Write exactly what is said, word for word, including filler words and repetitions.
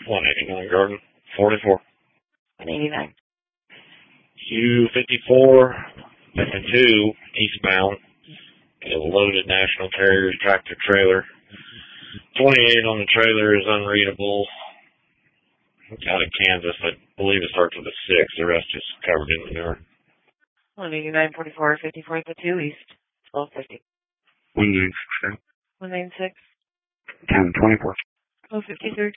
one eighty-nine Garden, forty-four. one eighty-nine. U fifty-four, and two, eastbound. A loaded National Carrier tractor trailer. twenty-eight on the trailer is unreadable. Out of Kansas, I believe it starts with a six. The rest is covered in manure. one eighty-nine, forty-four, fifty-four, two east, twelve fifty. one ninety-six. one ninety-six. ten twenty-four. twelve fifty-three.